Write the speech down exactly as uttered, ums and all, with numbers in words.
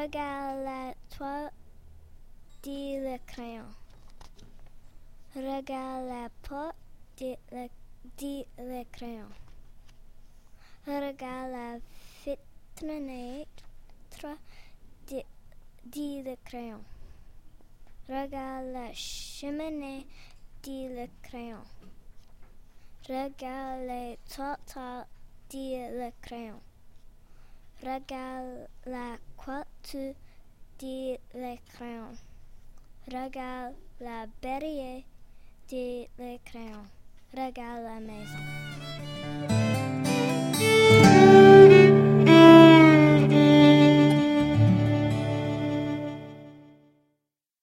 Regarde la toile, dit le crayon. Regarde la porte, dit le, dit le crayon. Regarde la fenêtre, dit, dit le crayon. Regarde la cheminée, dit le crayon. Regarde les toiles, dit le crayon. Regarde la coiffure, dit le crayon. Regarde la berrière, dit le crayon. Regarde la maison.